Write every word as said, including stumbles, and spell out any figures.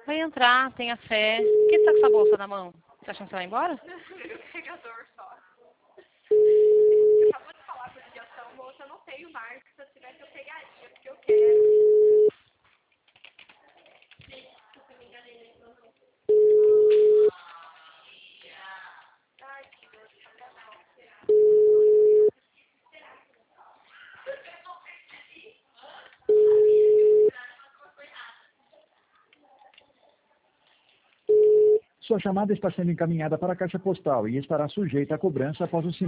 Vai entrar, tenha fé. Por que você tá com essa bolsa na mão? Você tá achando que você vai embora? Meu pegador só. Eu acabou de falar com a ligação, moça, eu não tenho mais. Se eu tivesse, eu pegaria, porque eu quero. Desculpa, me enganei nesse momento. Ai, que dor de Sua chamada está sendo encaminhada para a caixa postal e estará sujeita a cobrança após o sinal.